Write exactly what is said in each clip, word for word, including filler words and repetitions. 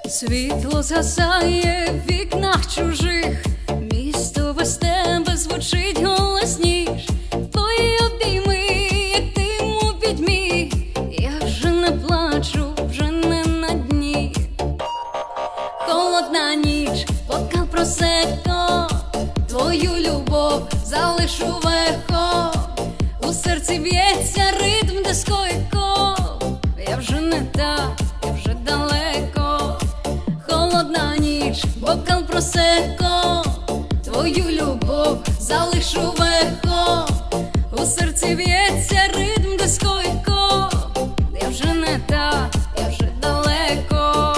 Світло згасає в вікнах чужих, місто без тебе звучить голосніш. Твої обійми, як дим у пітьмі, я вже не плачу, вже не на дні. Холодна ніч, бокал просекко, твою любов залишу в ехо. У серці б'ється ритм дискотеко, я вже не та, я вже далеко. Холодна ніч, бокал просекко, твою любов залишу в ехо. У серці б'ється ритм дискотеко, я вже не та, я вже далеко.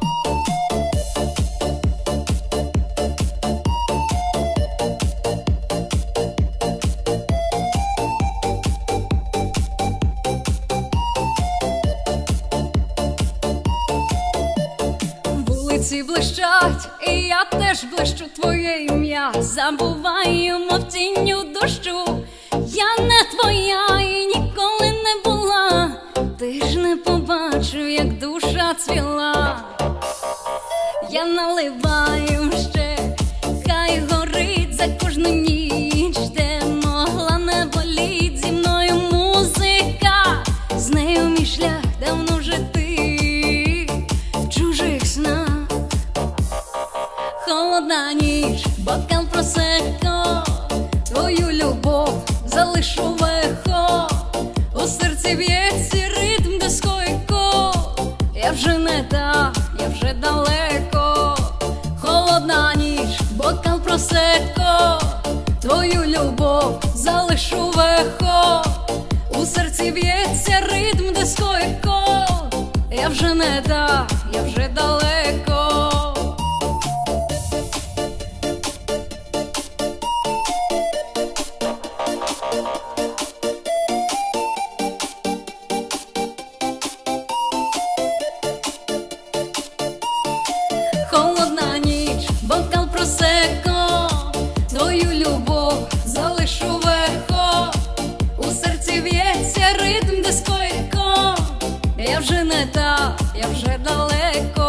Вулиці блищать, і я теж блищу, твоє ім'я забуваю, мов тінню дощу. Я не твоя і ніколи не була, ти ж не побачив, як душа цвіла. Я наливаю ще, хай горить за кожну ніч, де могла не боліть зі мною музика. З нею мій шлях давно вже ти в чужих снах. Холодна ніч, бокал просекко, твою любов залишу в ехо. У серці б'ється ритм дискотеко, я вже не та, я вже далеко. Холодна ніч, бокал просекко, твою любов залишу в ехо. У серці б'ється ритм дискотеко, я вже не та, я вже далеко. Холодна ніч, бокал просекко, твою любов залишу в ехо. У серці б'ється ритм дискотеко, я вже не та, я вже далеко.